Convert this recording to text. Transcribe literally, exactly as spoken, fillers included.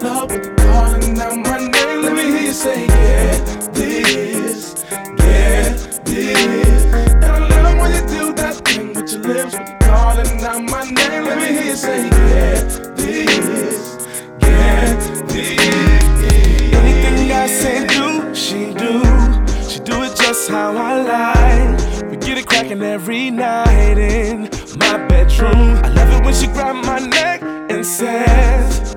love when you're calling out my name. Let me hear you say, get this, get this. And I love when you do that thing with your lips when you're calling out my name. Let me hear you say, get this, get this. Anything I say do, she do. She do it just how I like. We get it crackin' every night in my bedroom. I love it when she grab my neck and says,